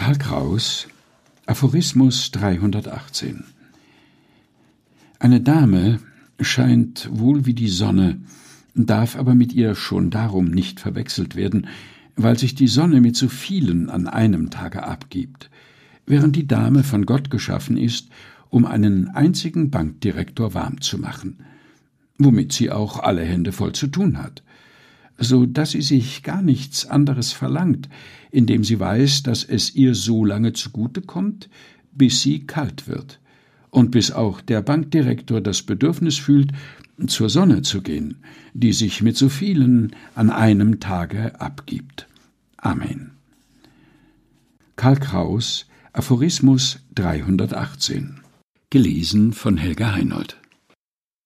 Karl Kraus, Aphorismus 318. Eine Dame scheint wohl wie die Sonne, darf aber mit ihr schon darum nicht verwechselt werden, weil sich die Sonne mit so vielen an einem Tage abgibt, während die Dame von Gott geschaffen ist, um einen einzigen Bankdirektor warm zu machen, womit sie auch alle Hände voll zu tun hat, so dass sie sich gar nichts anderes verlangt, indem sie weiß, dass es ihr so lange zugute kommt, bis sie kalt wird und bis auch der Bankdirektor das Bedürfnis fühlt, zur Sonne zu gehen, die sich mit so vielen an einem Tage abgibt. Amen. Karl Kraus, Aphorismus 318. Gelesen von Helga Heinold.